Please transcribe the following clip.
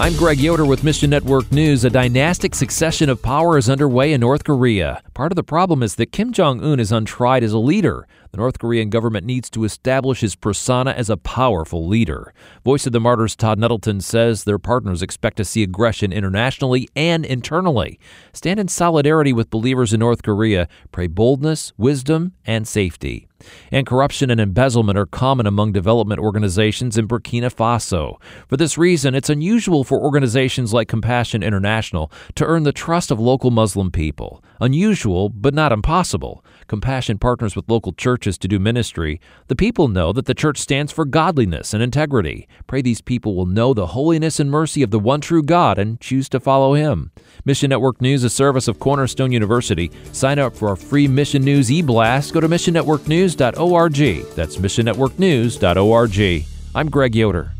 I'm Greg Yoder with Mission Network News. A dynastic succession of power is underway in North Korea. Part of the problem is that Kim Jong-un is untried as a leader. The North Korean government needs to establish his persona as a powerful leader. Voice of the Martyrs Todd Nettleton says their partners expect to see aggression internationally and internally. Stand in solidarity with believers in North Korea. Pray boldness, wisdom, and safety. And corruption and embezzlement are common among development organizations in Burkina Faso. For this reason, it's unusual for organizations like Compassion International to earn the trust of local Muslim people. Unusual, but not impossible. Compassion partners with local churches to do ministry. The people know that the church stands for godliness and integrity. Pray these people will know the holiness and mercy of the one true God and choose to follow Him. Mission Network News, a service of Cornerstone University. Sign up for our free Mission News e-blast. Go to missionnetworknews.org. That's missionnetworknews.org. I'm Greg Yoder.